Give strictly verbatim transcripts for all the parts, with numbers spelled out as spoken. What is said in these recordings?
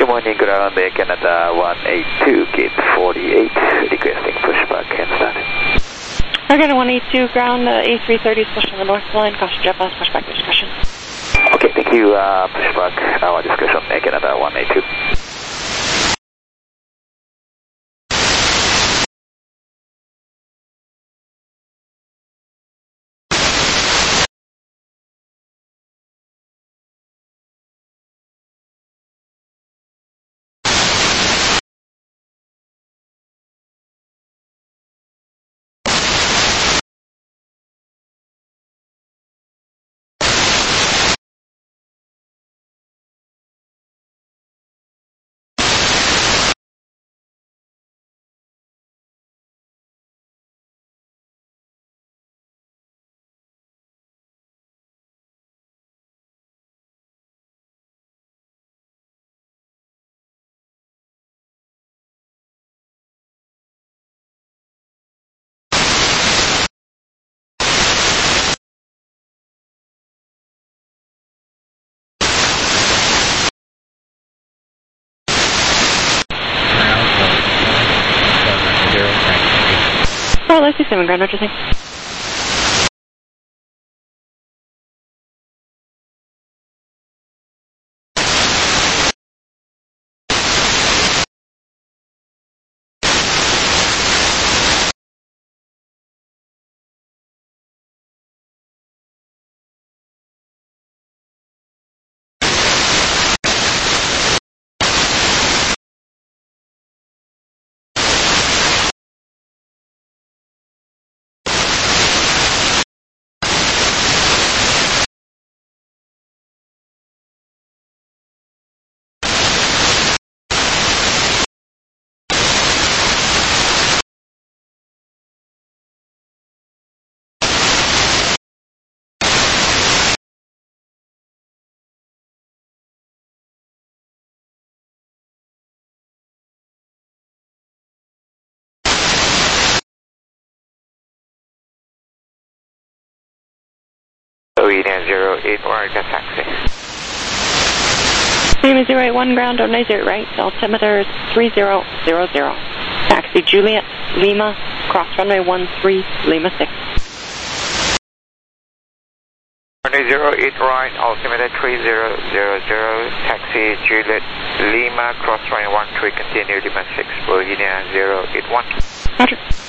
Good morning, ground Air Canada one eight two, gate forty-eight, requesting pushback handstand. Air Canada one eight two, ground uh, A three thirty is pushing the north line, caution JetBlast, pushback discussion. Okay, thank you, uh, pushback, our discussion, Air Canada one eight two. Oh, let's do seven ground, what do you think? Union zero eight one, taxi. Union zero eight one, ground on zero right, altimeter is three zero zero zero. Taxi Juliet, Lima, cross runway one three, Lima six. Runway zero eight right, altimeter three zero zero zero, taxi Juliet, Lima, cross runway one three, continue Lima six for Union zero eight one. Roger.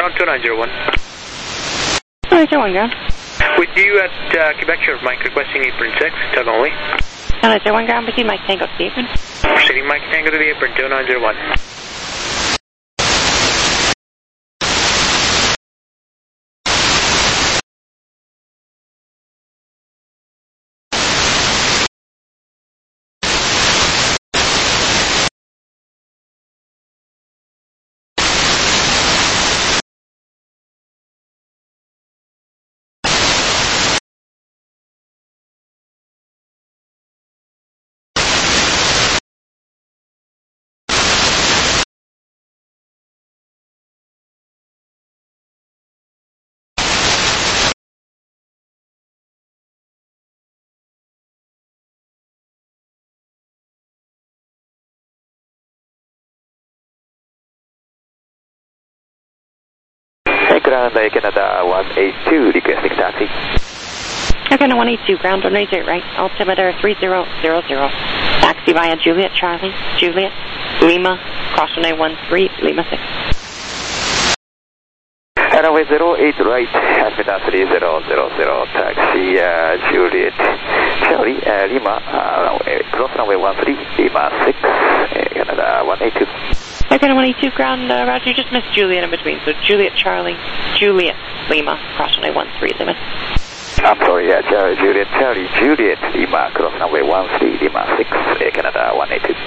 Ground two nine zero one. two nine zero one, ground. With you at uh, Quebec Short Mike, requesting apron six, tug only. two nine zero one, ground, with you, Mike Tango to the apron. Proceeding Mike Tango to the apron, two nine zero one. Ground Canada one eight two, requesting taxi. Canada one eight two, ground on eight right, altimeter three zero zero zero. Taxi via Juliet Charlie, Juliet, Lima, cross runway one three, Lima six. Runway zero eight right, altimeter three zero zero zero, taxi uh, Juliet Charlie, uh, Lima, uh, cross runway one three, Lima six, uh, Canada one eight two. Canada one eight two, ground, uh, Roger, you just missed Juliet in between, so Juliet Charlie, Juliet, Lima, cross runway one three, Lima. I'm sorry, yeah, Charlie, Juliet, Charlie, Juliet, Lima, cross runway one three, Lima six, uh, Canada one eight two.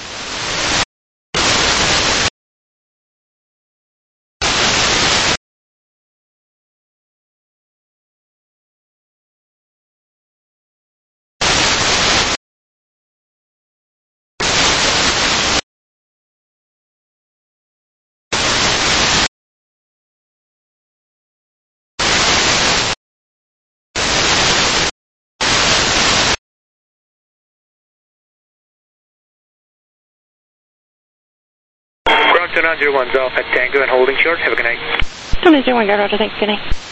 two nine zero one's off at Tango and holding short. Have a good night. two nine zero one, ground, Roger, thanks, good night.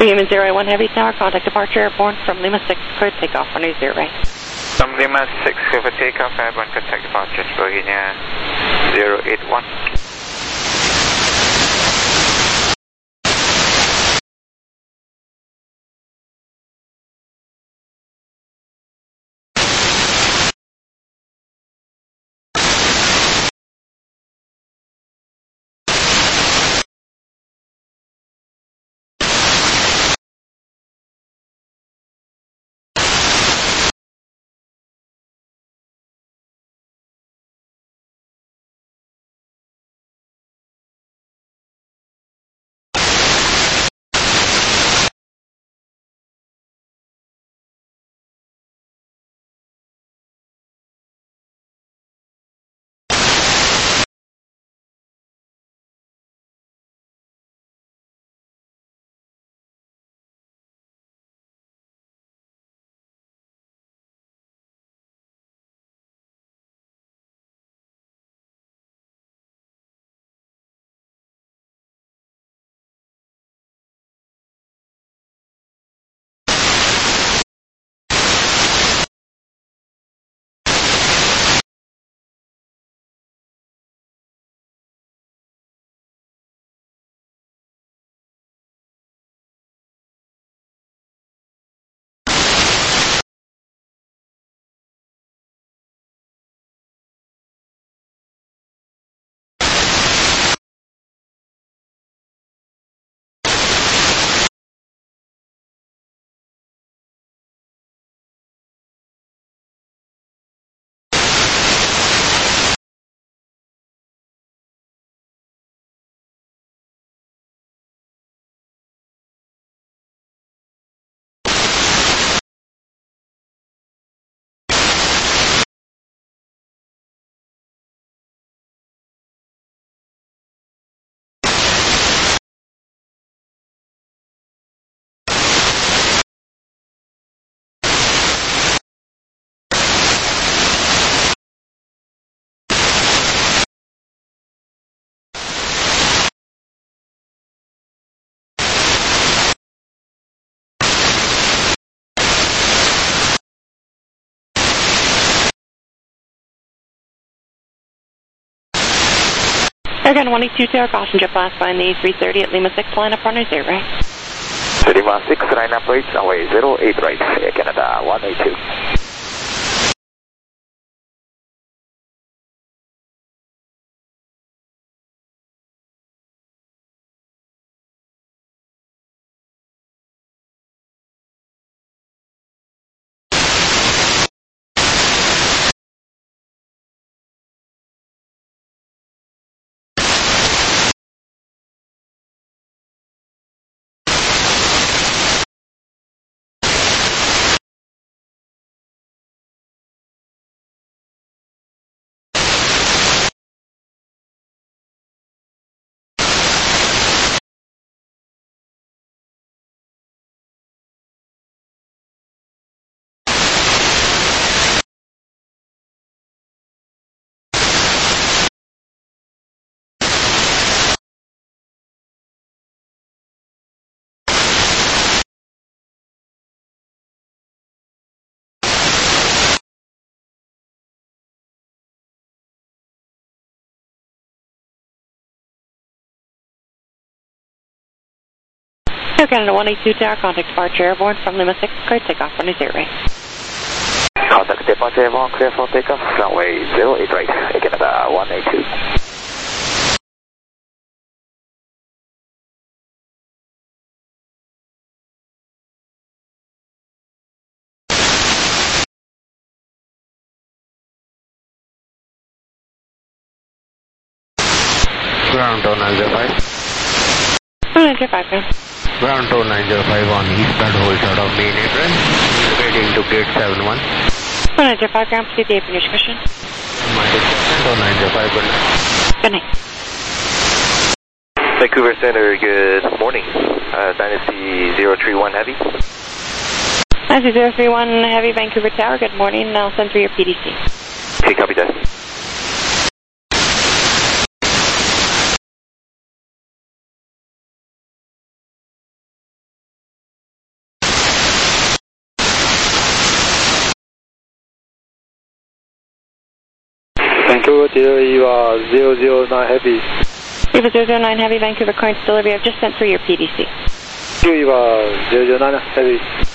Lima zero one Heavy Tower, contact departure airborne from Lima six, clear takeoff, runway zero right. From Lima six, clear for takeoff, airborne, contact departure, Slovenia zero eight one. Airgun one eight two Tower, caution jet blast by the three thirty at Lima six, line up runway zero right. Lima six, line up right, runway zero eight right, Air Canada one eight two. Air Canada one eight two Tower, contact departure airborne from Lima six, clear takeoff, runway zero right. Contact departure airborne, clear for takeoff, runway zero eight right, Air Canada one eight two. Ground two nine zero five. nine zero five, ground. Ground two nine zero five on eastbound hold out of main apron, heading to gate seven one. nine zero five, ground, proceed the apron discussion. two nine zero five, good night. Good night. Vancouver Center, good morning. Uh, Dynasty zero three one Heavy. Dynasty zero three one Heavy, Vancouver Tower, good morning. I'll send through your P D C. Okay, copy that. Vancouver delivery Eva zero zero nine Heavy. Eva zero zero nine Heavy, Vancouver current delivery. I've just sent through your P D C. Eva zero zero nine Heavy.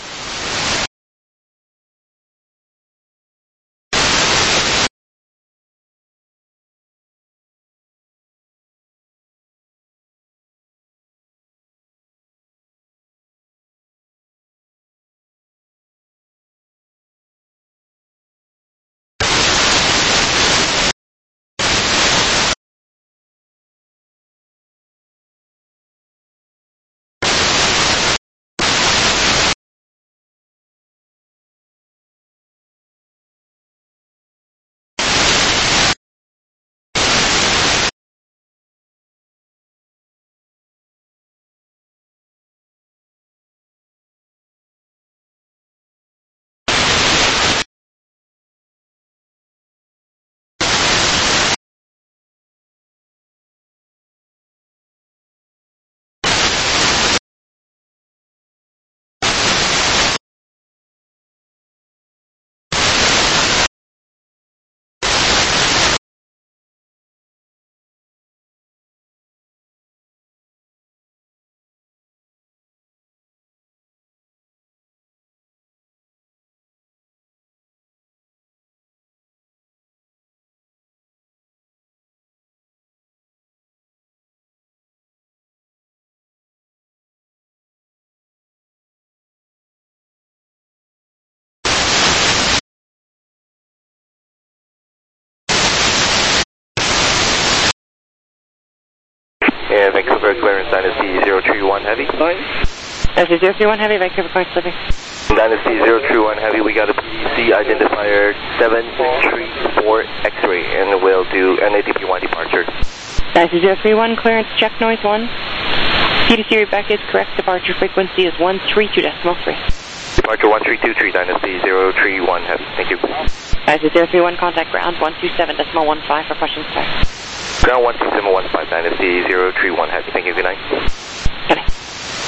Yeah, Vancouver clearance Dynasty zero three one Heavy. Nine. That's zero three one Heavy, Vancouver current delivery. Dynasty zero three one Heavy, we got a P D C identifier seven three four X-ray, and we'll do N A D P one departure. Dynasty zero three one, clearance check noise one. P D C readback is correct, departure frequency is one three two decimal three. Departure one three two three, Dynasty zero three one Heavy, thank you. Dynasty zero three one, contact ground one two seven decimal one five for question start. Ground one two seven one five, Dynasty zero three one Heavy, thank you, good night. Good night.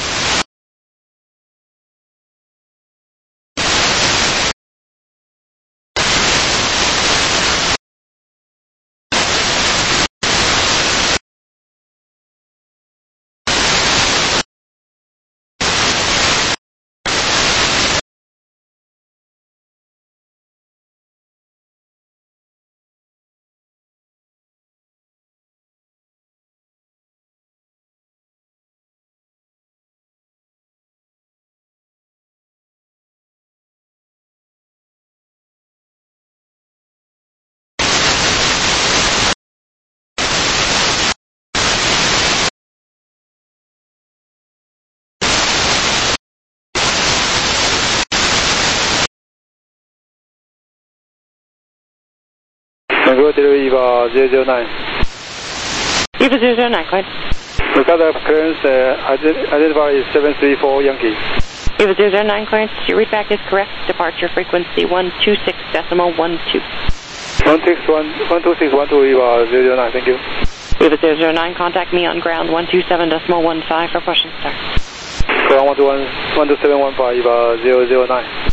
Vancouver delivery Eva zero zero nine. Eva zero zero nine, go ahead. We got a clearance uh, identifier is seven three four Yankee. Eva zero zero nine, clearance, your readback is correct, departure frequency one two six decimal one two. one six one, one two six one two Eva zero zero nine, thank you. Eva zero zero nine, contact me on ground one two seven decimal one five for question start. Ground one two one, one two seven one five Eva zero zero nine.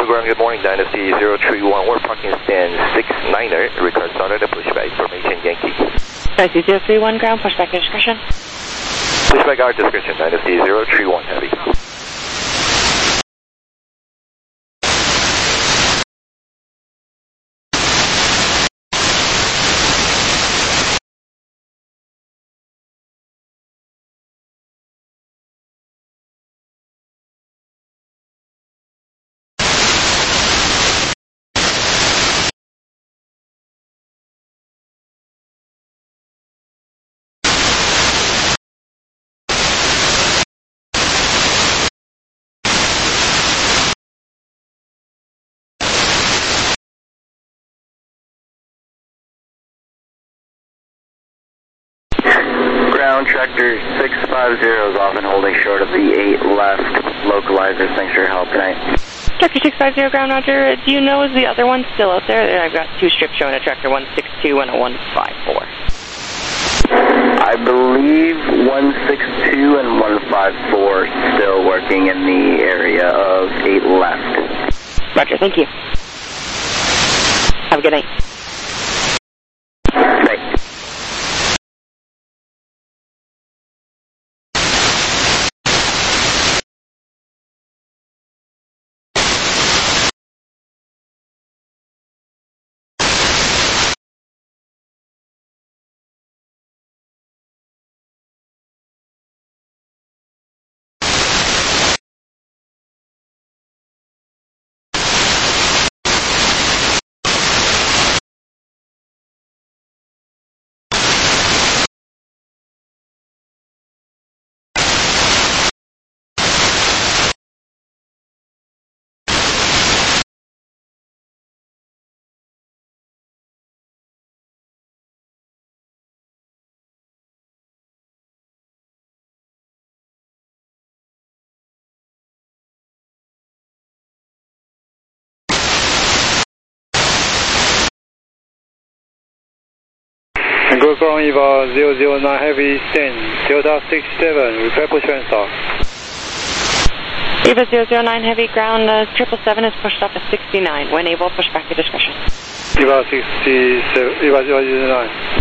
ground, good morning, Dynasty zero three one. We're parking stand six niner. Record started, pushback information, Yankee. Dynasty zero three one ground, pushback to discretion. Pushback our discretion, Dynasty zero three one, heavy. Ground tractor six five zero is off and holding short of the eight left localizers. Thanks for your help tonight. Tractor six five zero ground, Roger. Do you know, is the other one still out there? I've got two strips showing a tractor one six two and a one five four. I believe one six two and one five four still working in the area of eight left. Roger, thank you. Have a good night. Night. And go ground Eva zero zero nine heavy stand, Delta six seven, repair pushback start. Eva zero zero nine heavy ground, uh, triple seven is pushed up to sixty-nine. When able, push back to discretion. Eva sixty-seven, Eva zero zero nine.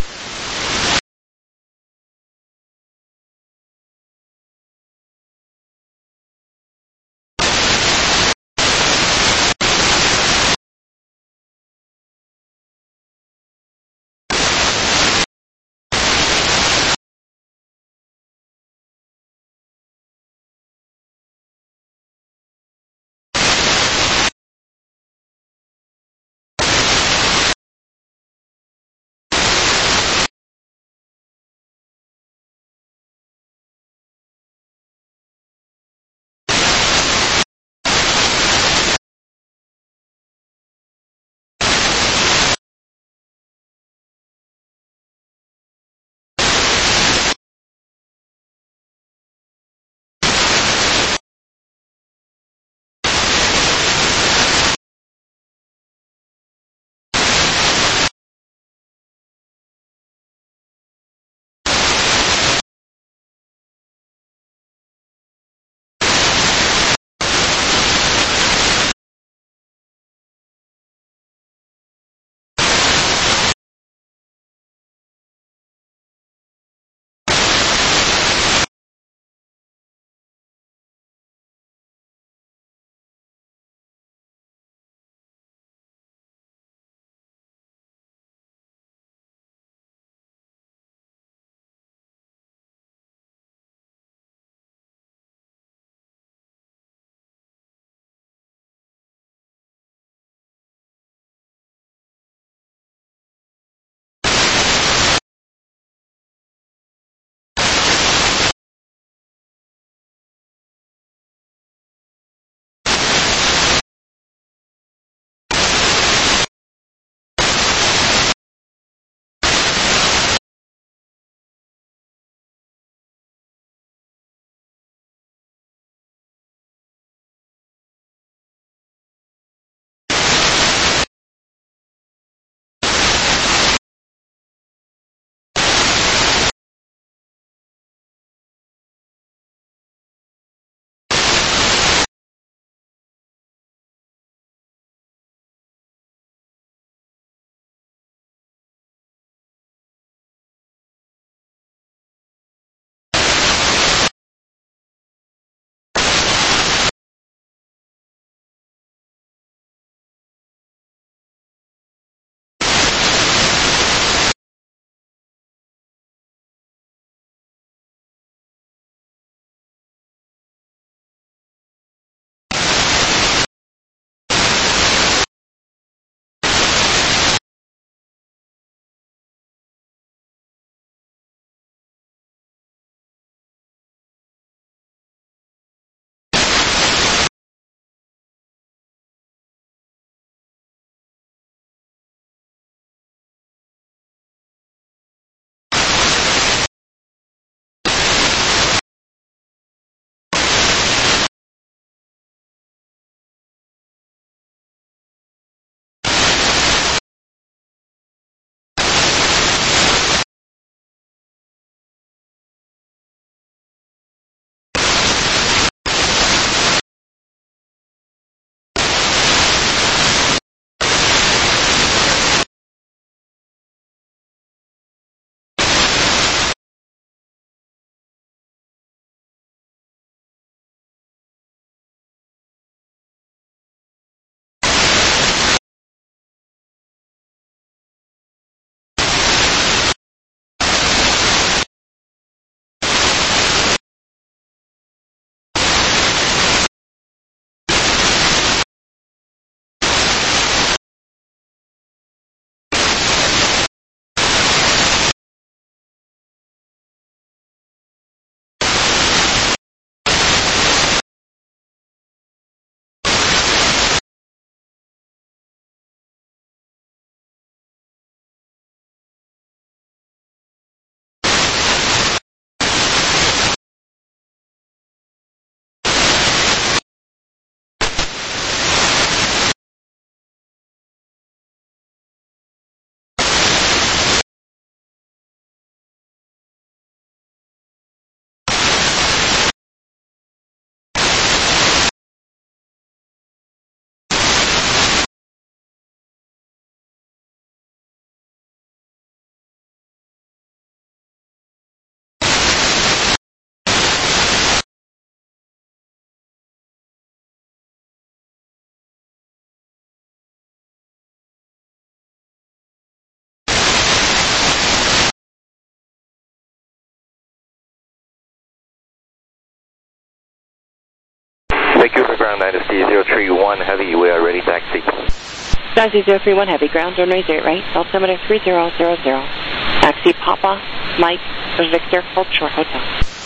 Thank you for ground Dynasty zero three one Heavy, we are ready taxi. Dynasty zero three one Heavy, ground runway zero right, altimeter three zero zero zero. Taxi Papa, Mike, Victor, hold short, hotel.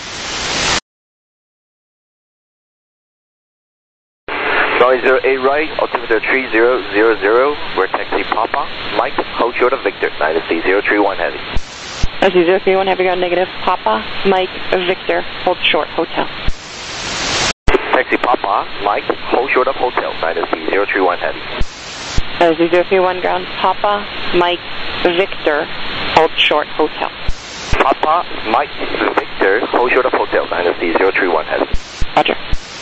Runway zero eight right, altimeter three zero zero zero, we're taxi Papa, Mike, hold short of Victor, Dynasty zero three one Heavy. Dynasty zero three one Heavy, ground negative, Papa, Mike, Victor, hold short, hotel. Taxi Papa, Mike, hold short of hotel, Dynasty zero three one Heavy. Dynasty zero three one ground, Papa, Mike, Victor, hold short, hotel. Papa, Mike, Victor, hold short of hotel, Dynasty zero three one Heavy. Roger.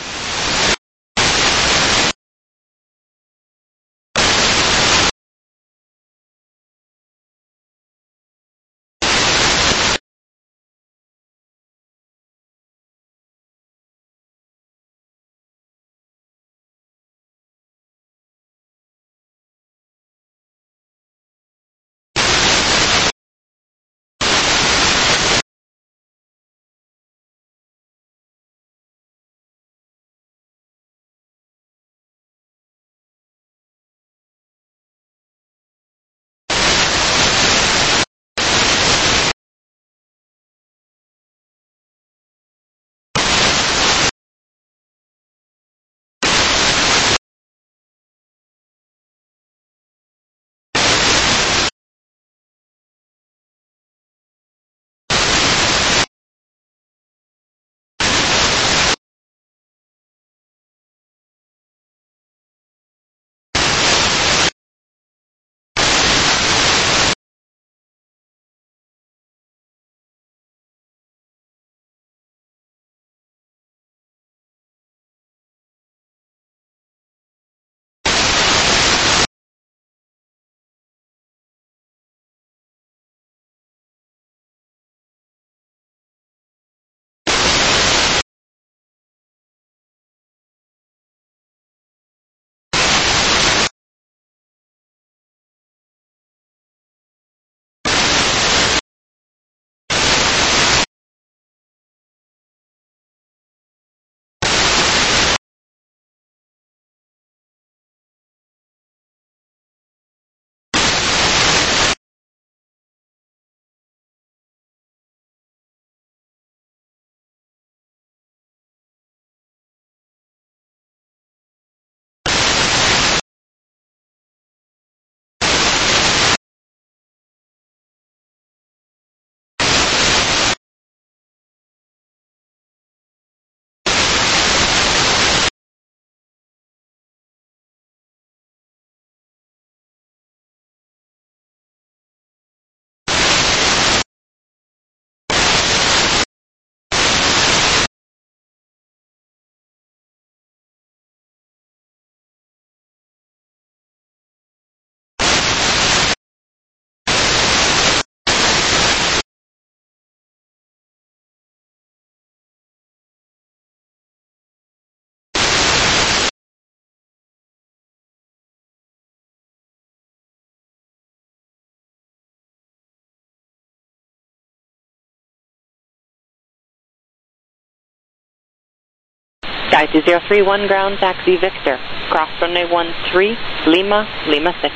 Dynasty zero three one ground, taxi Victor, cross runway one three, Lima, Lima six.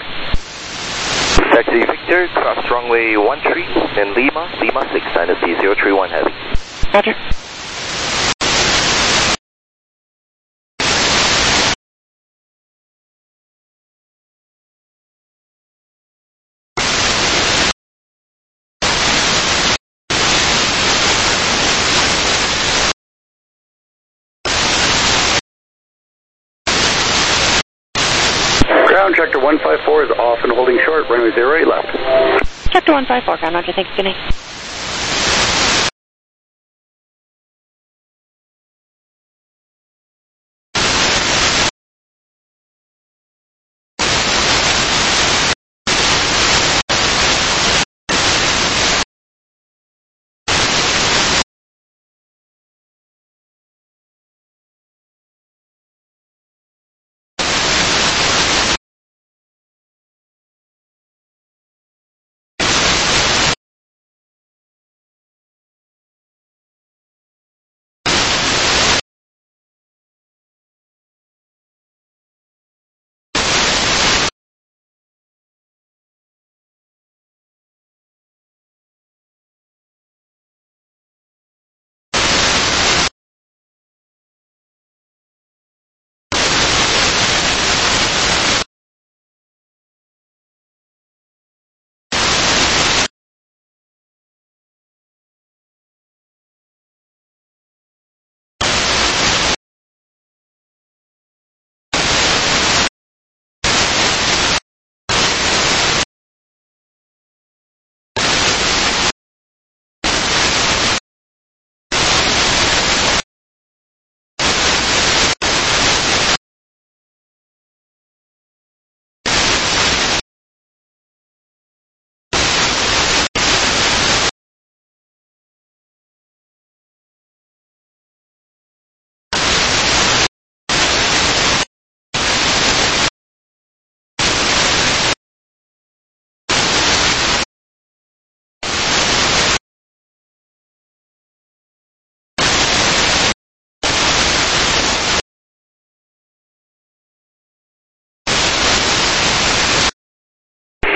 Taxi Victor, cross runway one three, and Lima, Lima six, Dynasty zero three one Heavy. Roger. Ground Tractor one five four is off and holding short, runway zero eight left. Tractor one five four, ground, Roger, thanks, good night.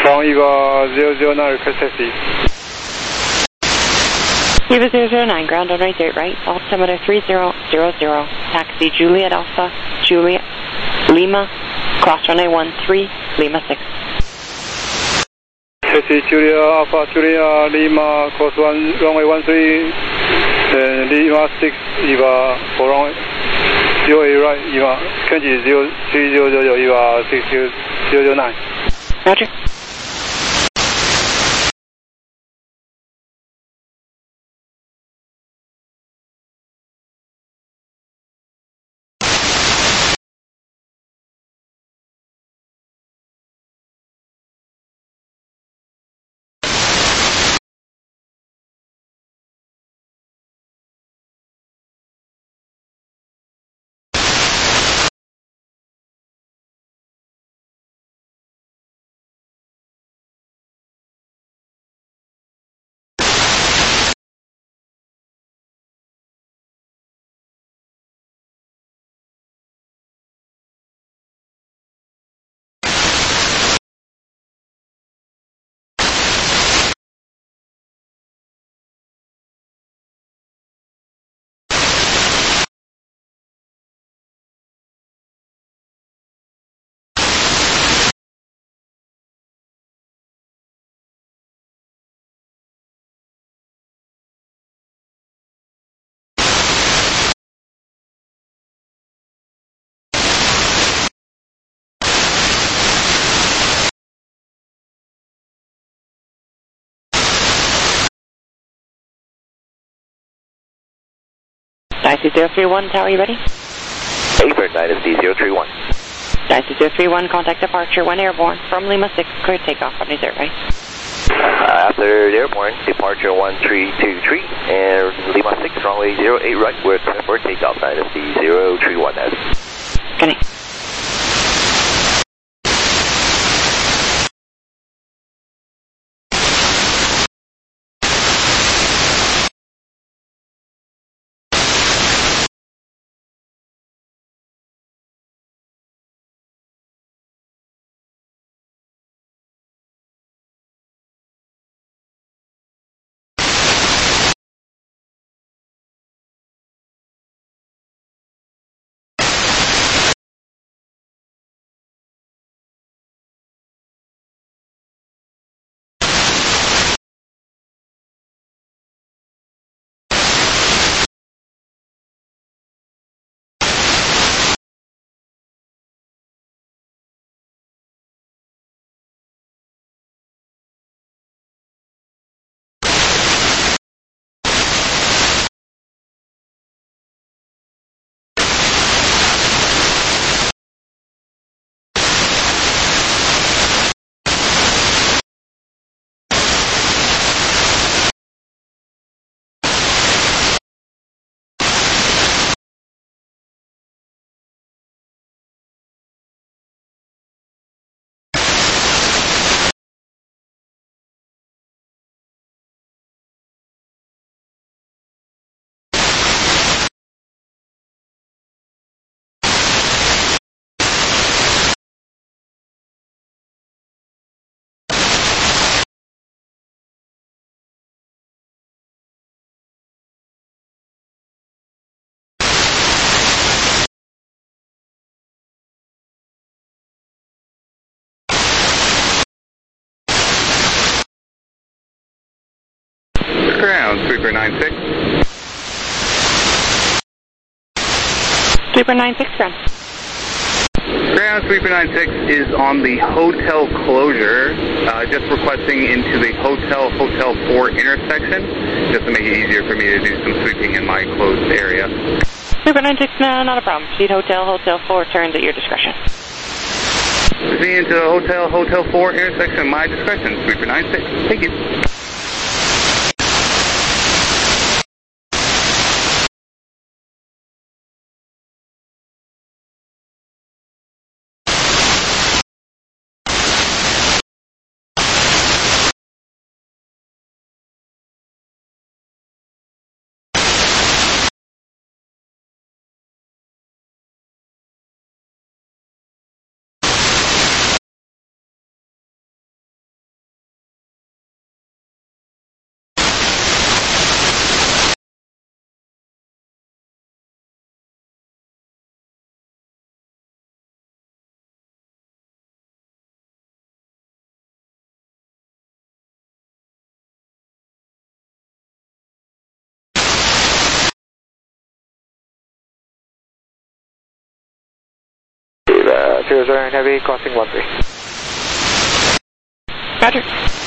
From Eva zero zero nine, request taxi. Eva zero zero nine, ground on right eight right, altimeter three zero zero zero, taxi Juliet Alpha, Juliet, Lima, cross runway one three, Lima six. Taxi Juliet Alpha, Juliet Lima, cross one, runway one three, then Lima six, Eva for runway zero eight right, Eva, Kenji zero three zero zero, Eva six zero zero nine. Roger. Taxi zero three one, tower, you ready? Airport Dynasty zero three one. Taxi zero three one, contact departure one airborne from Lima six, clear takeoff on zero right. Uh, after the airborne, departure one three two three, and Lima six, runway zero eight right, we're clear for takeoff, Dynasty zero three one. Good night. Ground, Sweeper nine six. Sweeper nine six, ground. Ground, Sweeper nine six is on the hotel closure, uh, just requesting into the Hotel Hotel four intersection, just to make it easier for me to do some sweeping in my closed area. Sweeper nine six, no, not a problem. Proceed Hotel Hotel four, turns at your discretion. Proceed into Hotel Hotel four intersection, my discretion, Sweeper nine six. Thank you. zero zero and heavy crossing one three. Roger.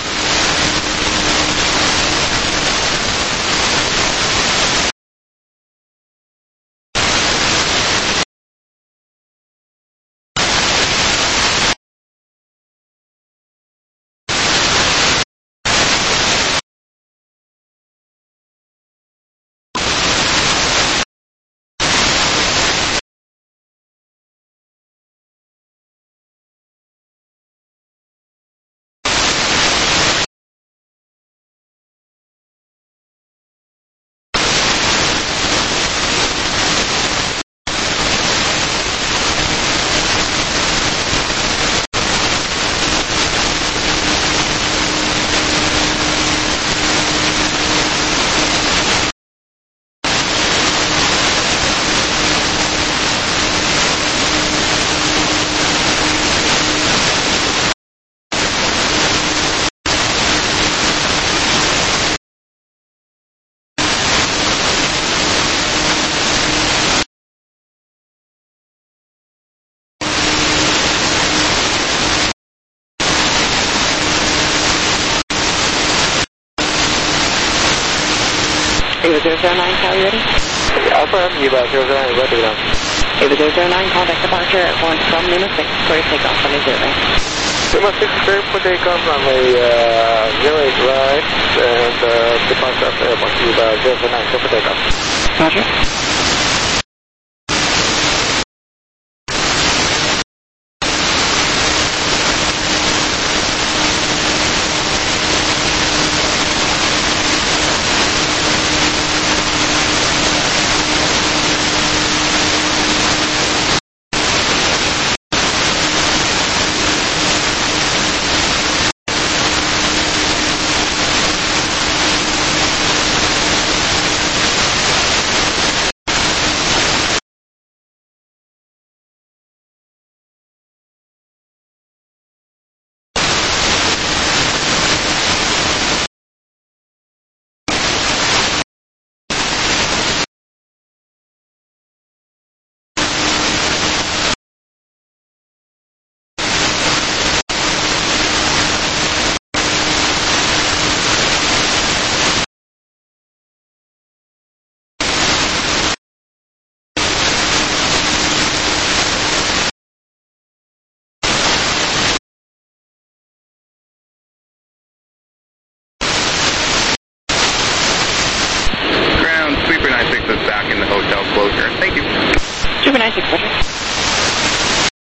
Ava zero zero nine, Cali ready? Affirm, Eva zero zero nine, ready now. Ava zero zero nine, contact departure at one from Lima six, clear takeoff, runway zero right. Lima six, clear for takeoff, runway uh, zero eight right, and uh, departure after airport, Eva zero zero nine, clear for takeoff. Roger. Back in the hotel closure. Thank you. Super nine six, Roger.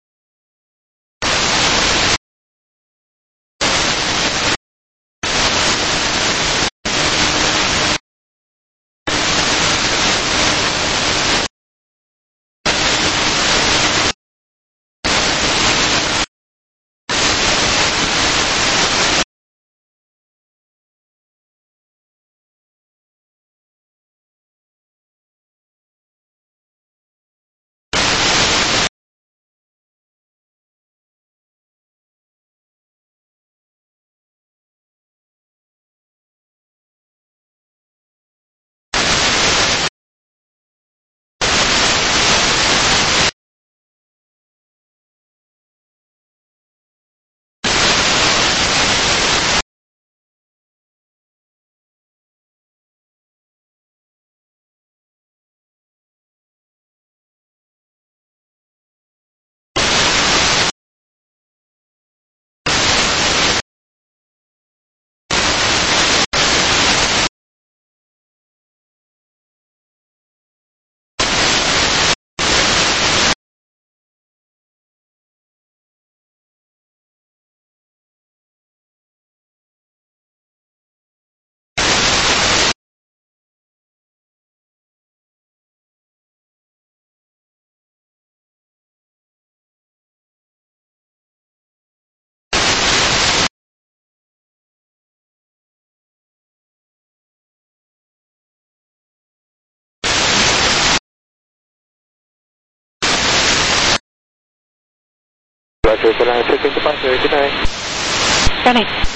Roger, good night, taking departure, good night. Good night.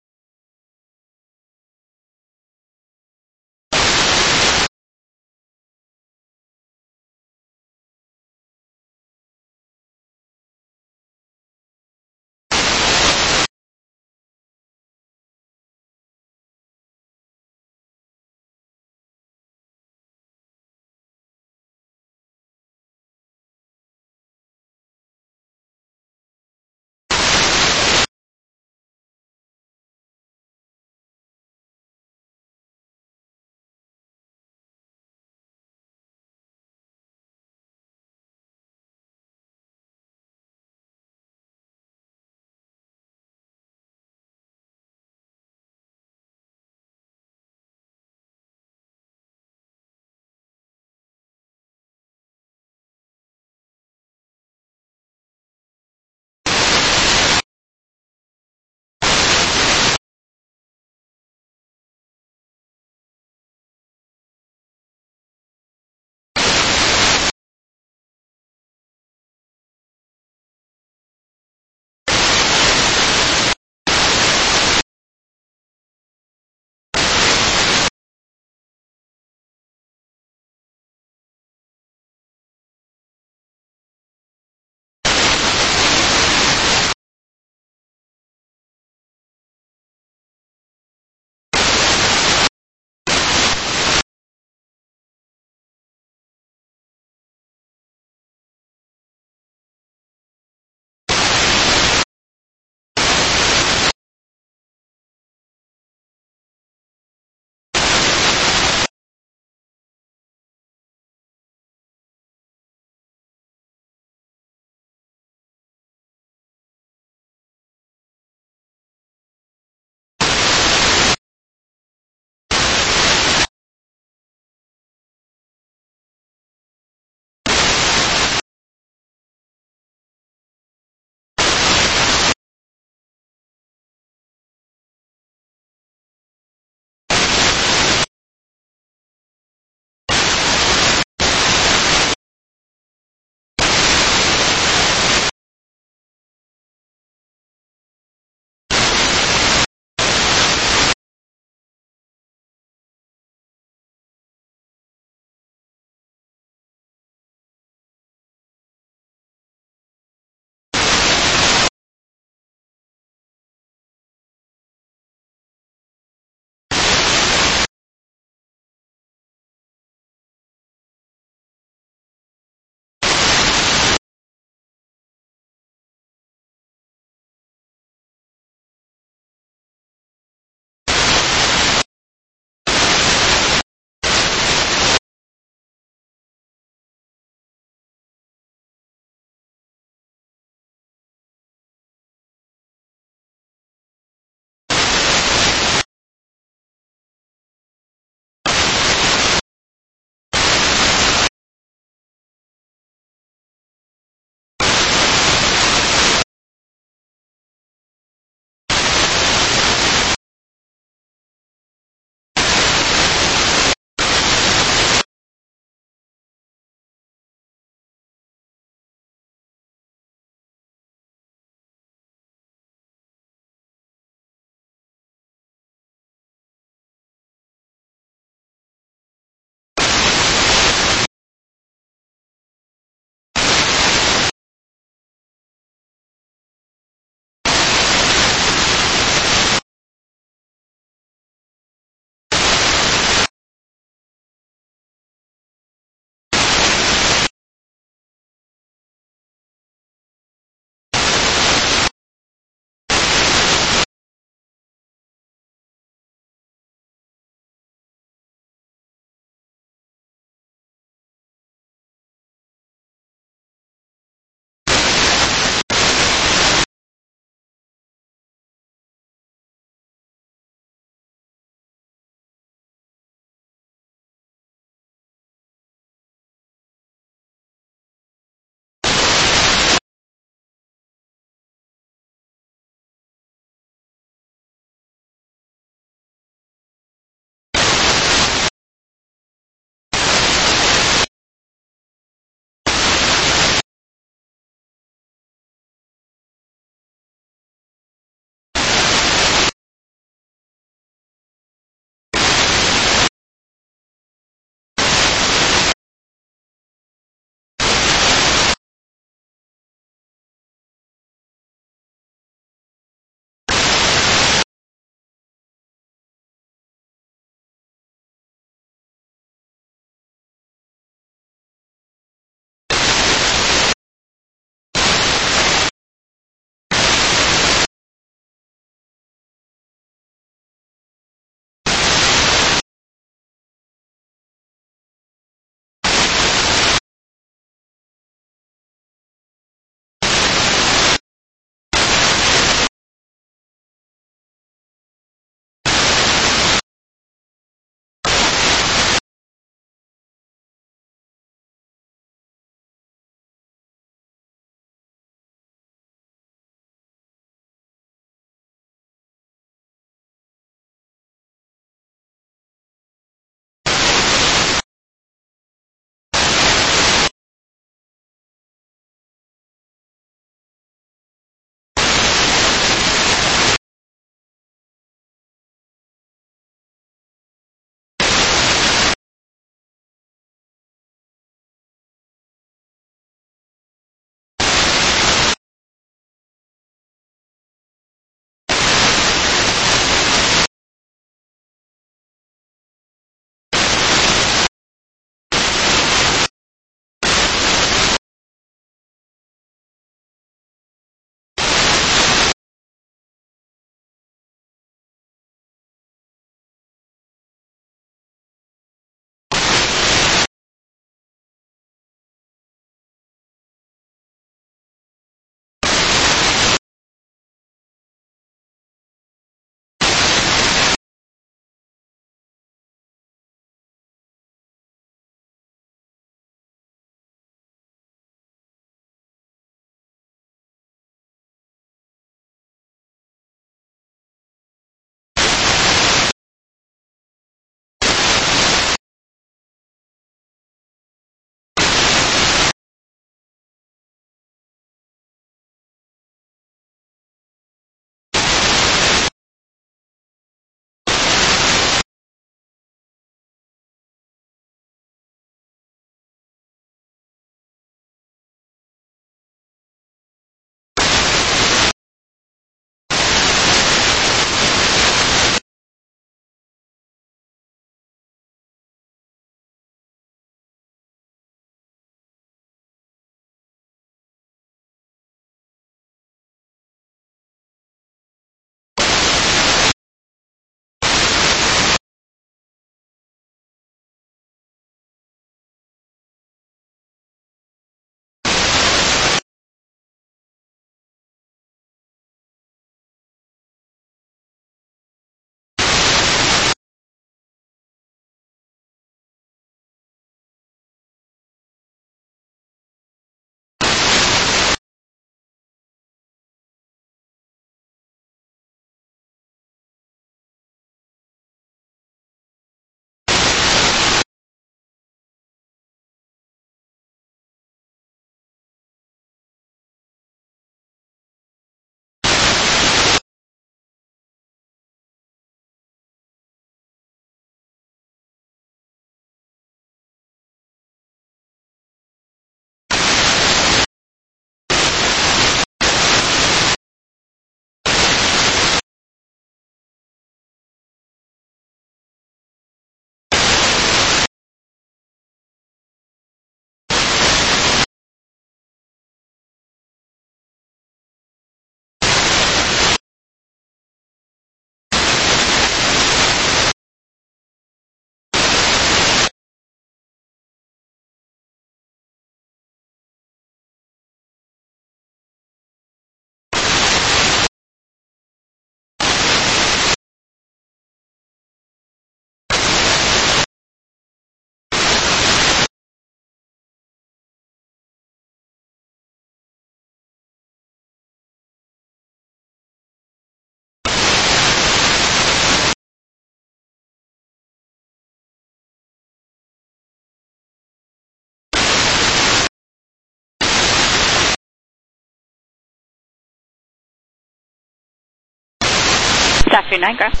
Factory nine, ground.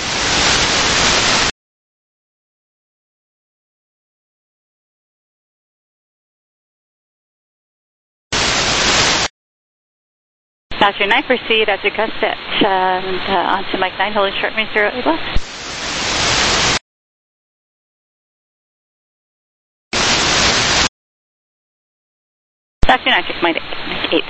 Factory nine, proceed at your gust at, and uh, onto Mike nine, holding short range zero eight left. Factory nine, six, Mike eight.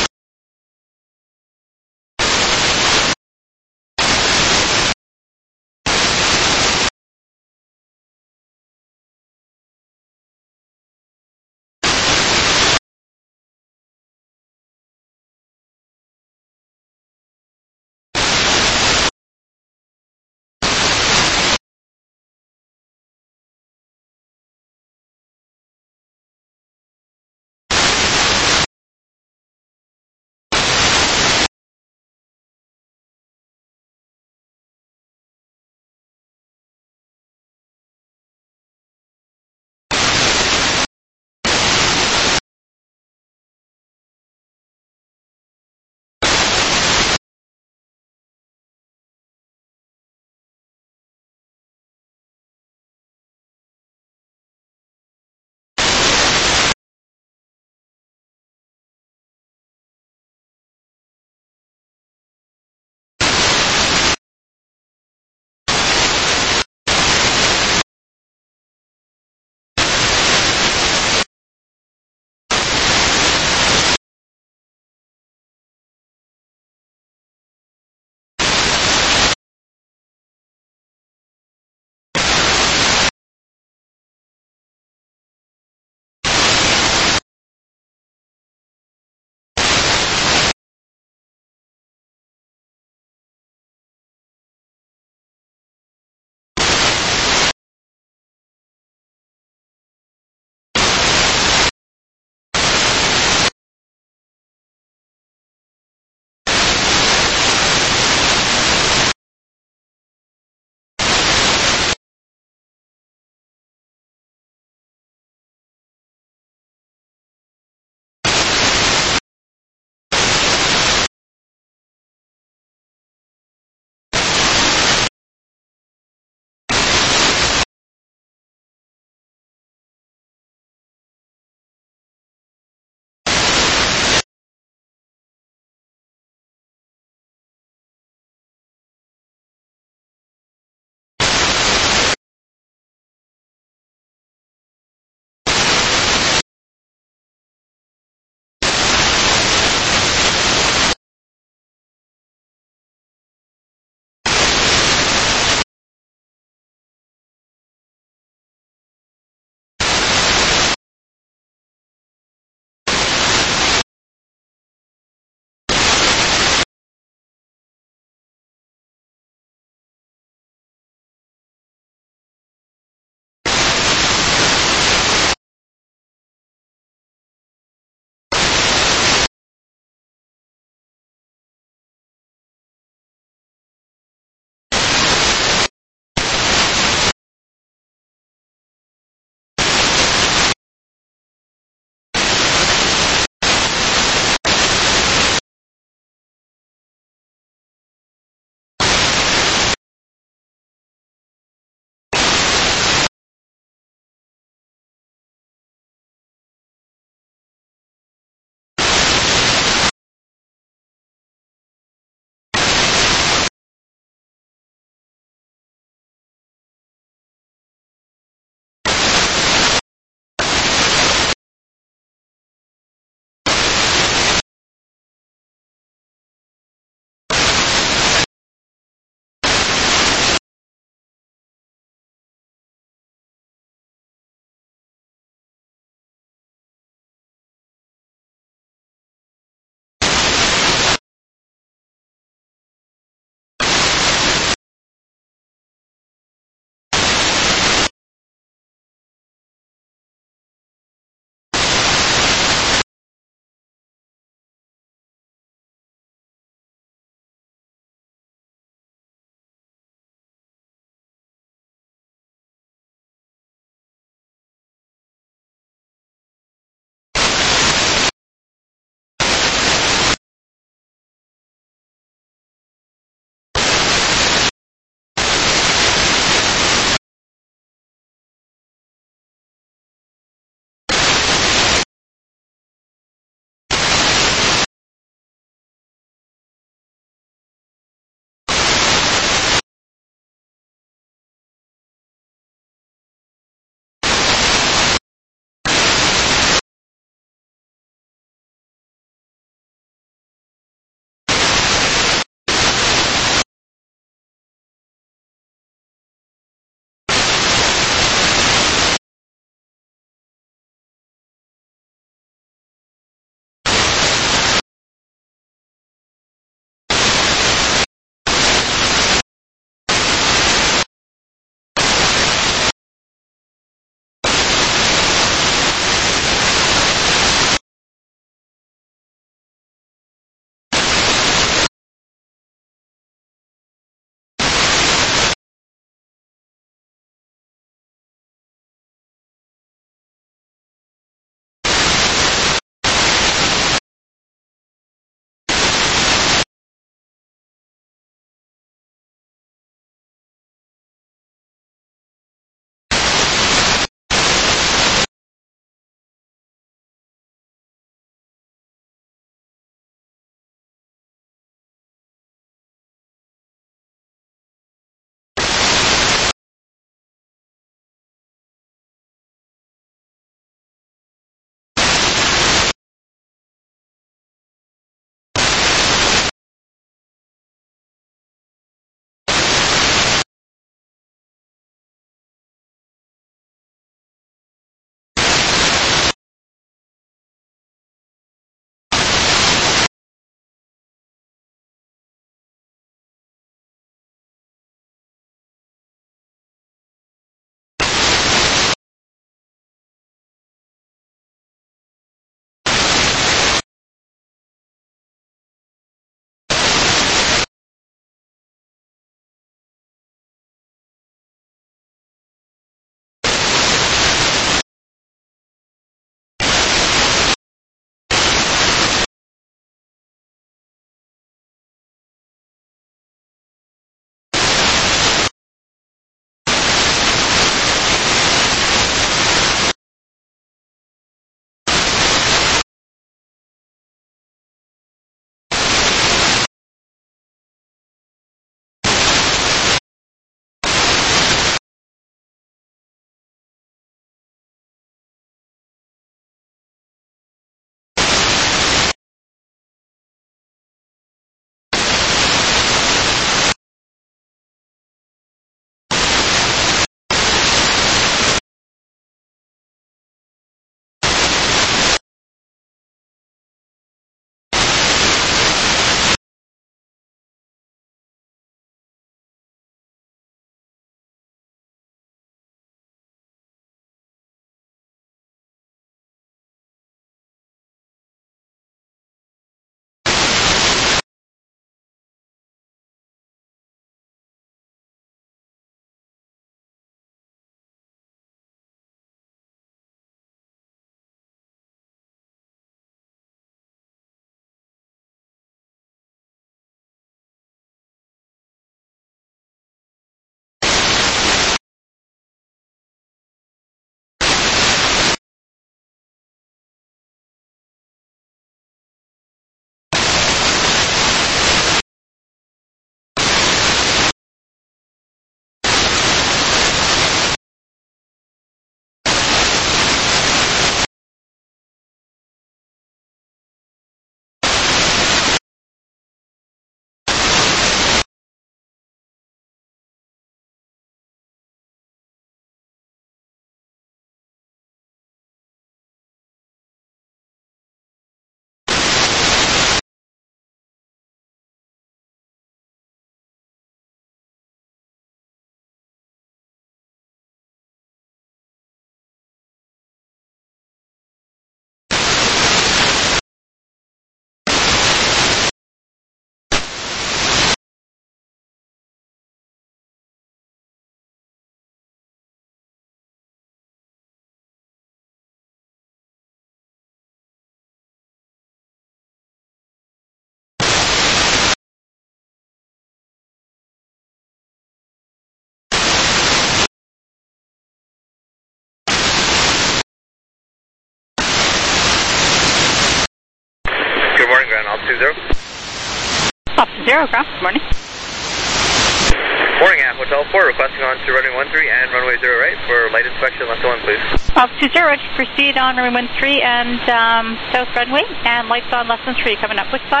zero, ground. Good morning. Morning at Hotel four, requesting on to runway one three and runway zero right for light inspection, left one, please. Altitude zero, ready to proceed on runway one three and um, south runway, and lights on less than three coming up. Which side?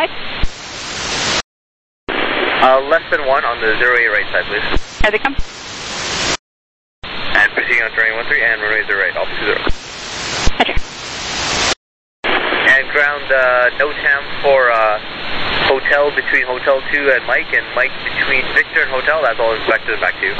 Uh, less than one on the zero eight right side, please. Here they come. And proceeding on to runway one three and runway zero right, altitude zero. Roger. And ground, uh, no tam for uh, Hotel between Hotel two and Mike, and Mike between Victor and Hotel. That's all inspected and back to you.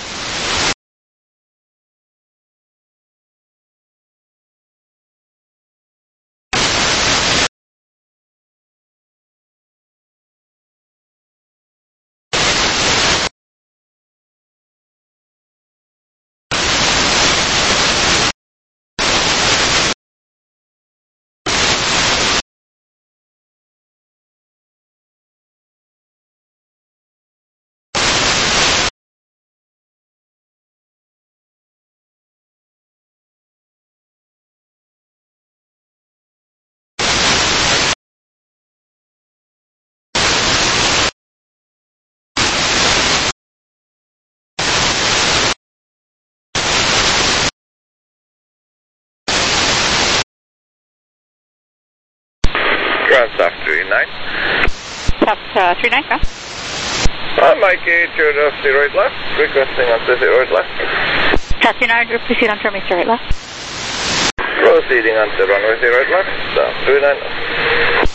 Ground stock three nine. Top uh, three nine, ground. Uh, Mike eight, zero zero right left, requesting on to zero right left. Top three nine, proceed on to runway zero right left. Proceeding on to runway zero right left, down three nine.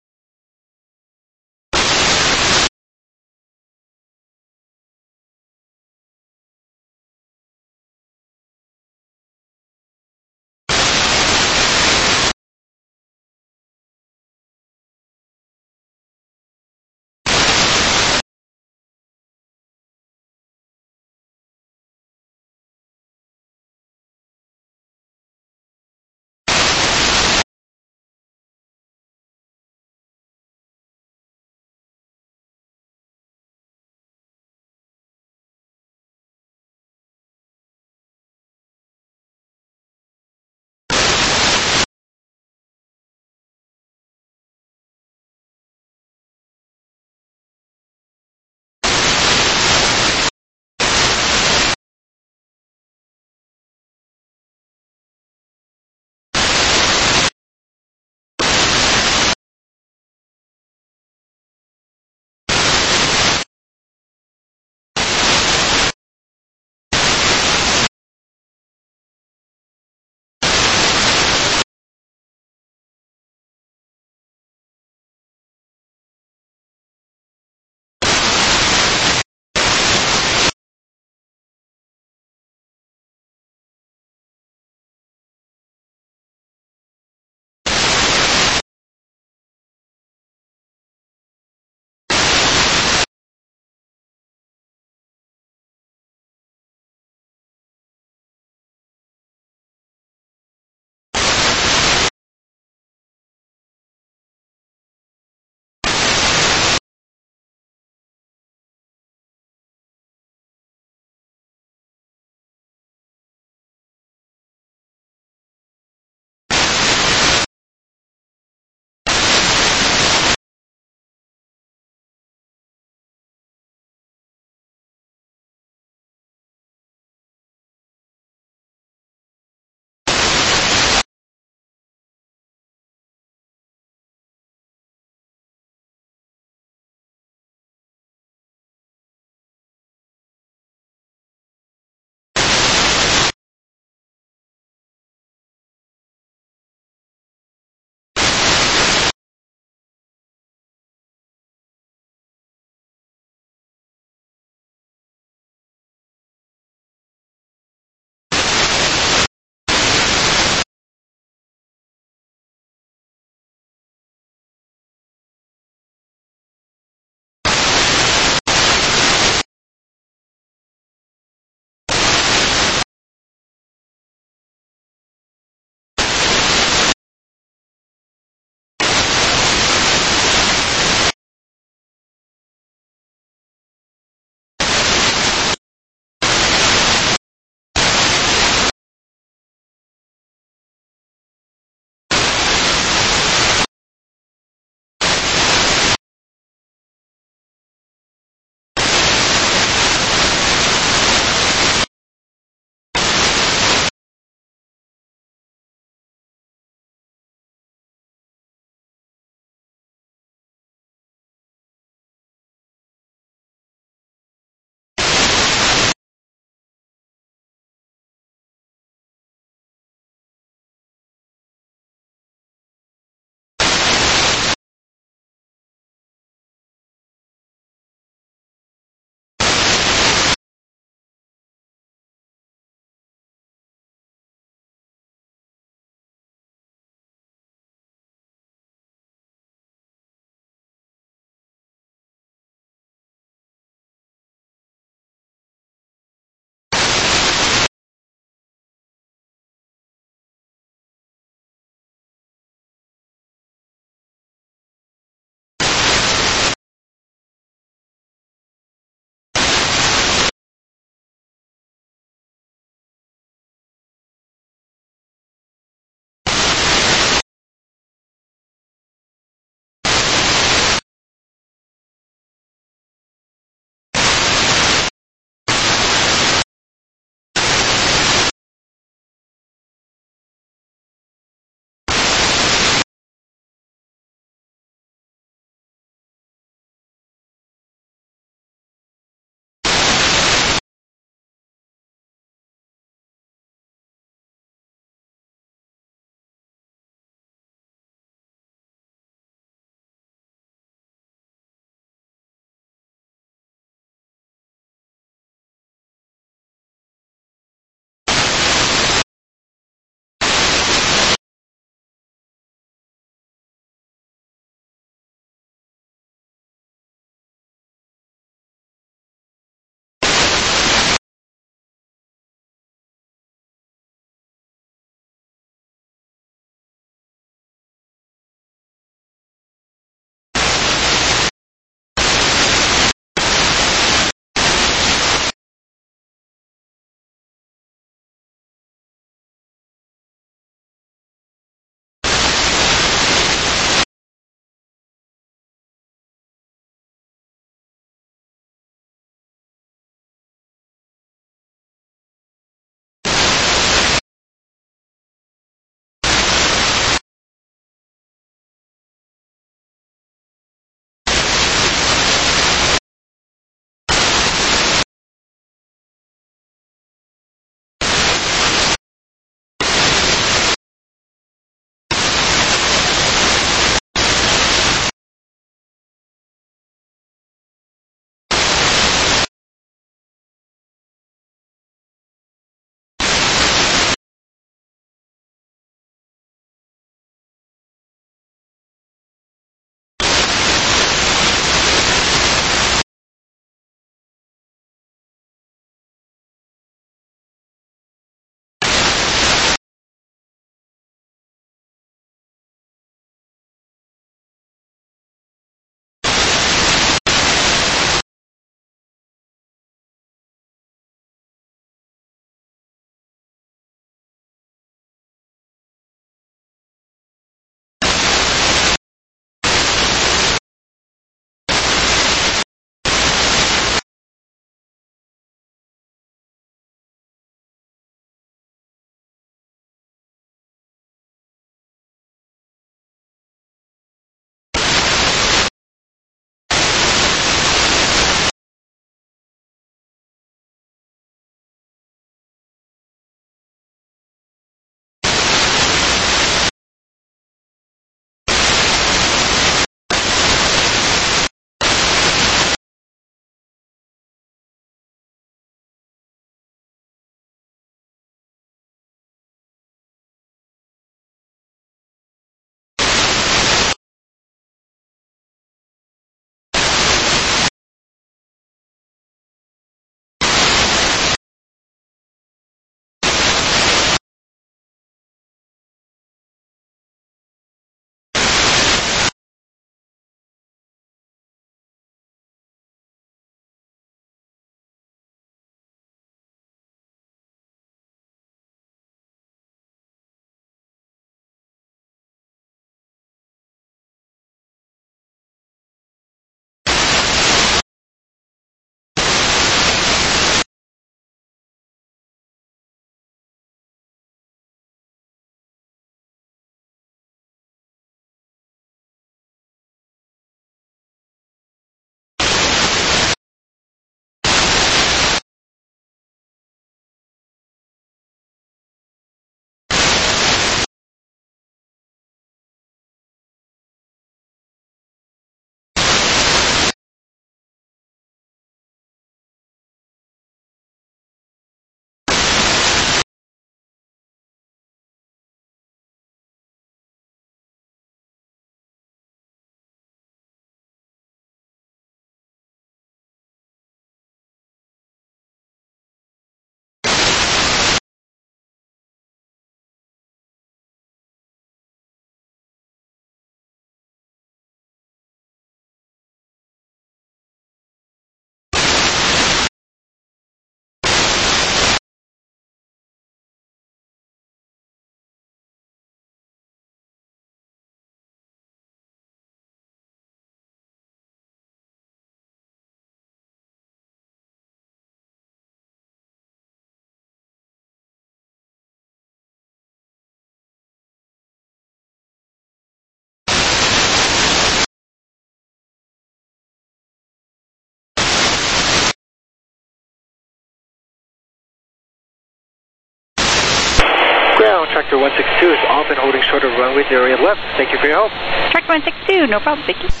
Tractor one six two is off and holding short of runway zero eight left. Thank you for your help. Tractor one six two, no problem, thank you.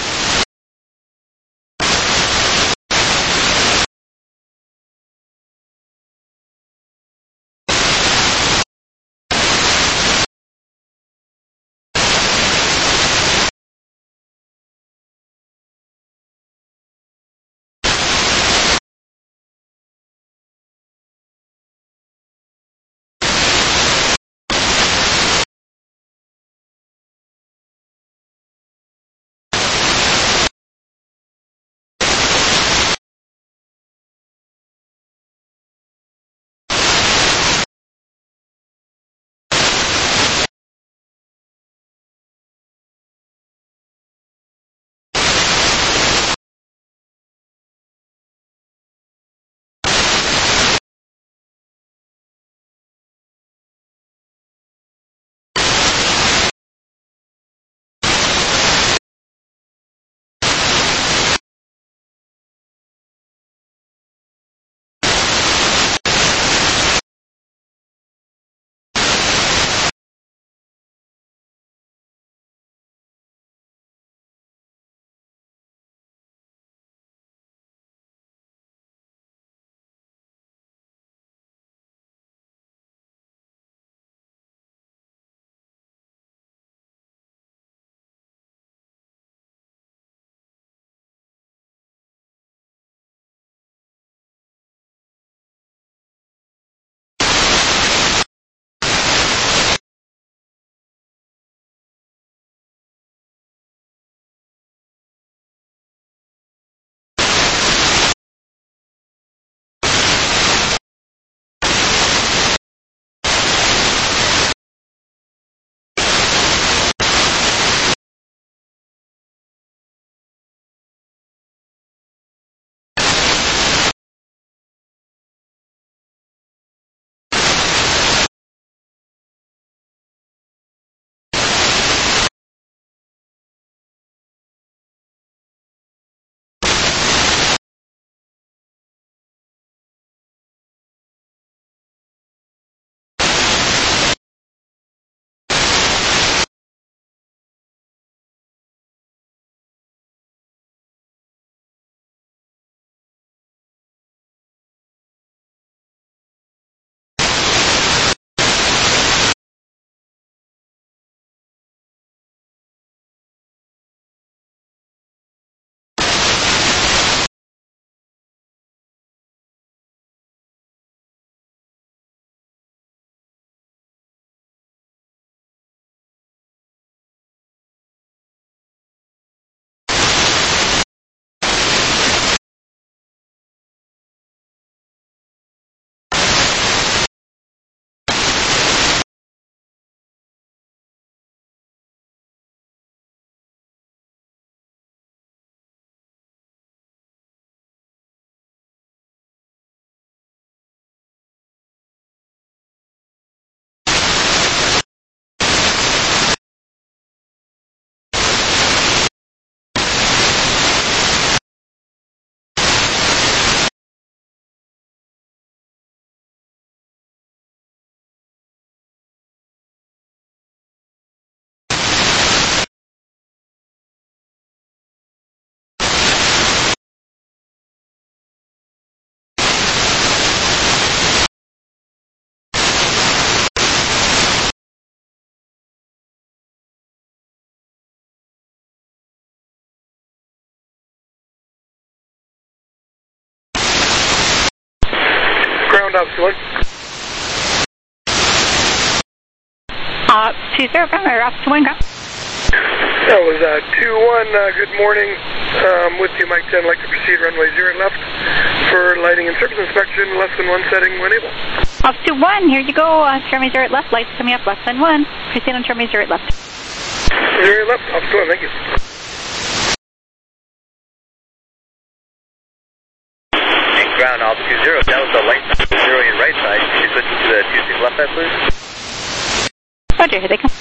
Ops one. Ops two zero, or Ops one, go. That was uh, two one, uh, good morning. Um, with you, Mike ten, like to proceed runway zero left for lighting and surface inspection, less than one setting when able. Ops two one, here you go, uh, runway zero left, lights coming up, less than one. Proceed on runway zero left. Zero left, Ops two one, thank you. And ground, Ops two zero, Delta, light zero in right side. Can you switch to the two six left side, please? Roger, here they come.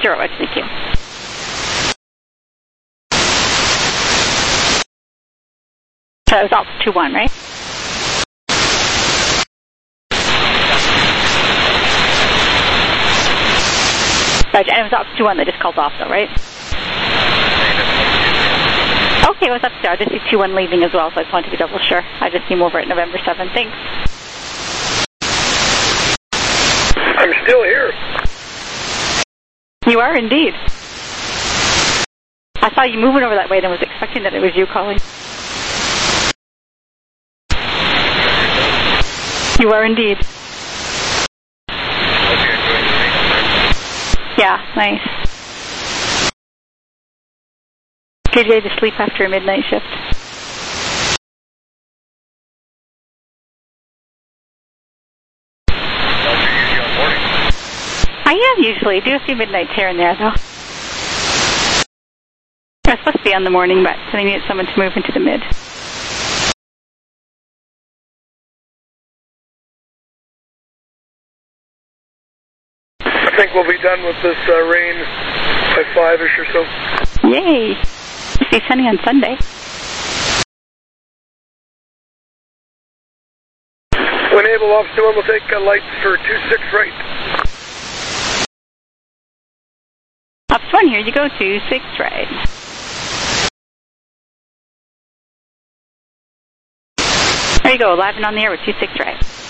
Zero X, thank you. So it was Alpha two one, right? Gotcha, and it was Alpha two one that just called off though, right? Okay, what's up, sir? I just see two one leaving as well, so I just wanted to be double sure. I just came over at November seventh, thanks. I'm still here. You are indeed. I saw you moving over that way and was expecting that it was you calling. You are indeed. Yeah, nice. Good day to sleep after a midnight shift. I am usually. Do a few midnights here and there, though. I was supposed to be on the morning, but I needed someone to move into the mid. I think we'll be done with this uh, rain by five-ish or so. Yay! It'll be sunny on Sunday. When able, Officer one will take uh, lights for two six right. Officer one here, you go to six right. There you go, live and on the air with two six right.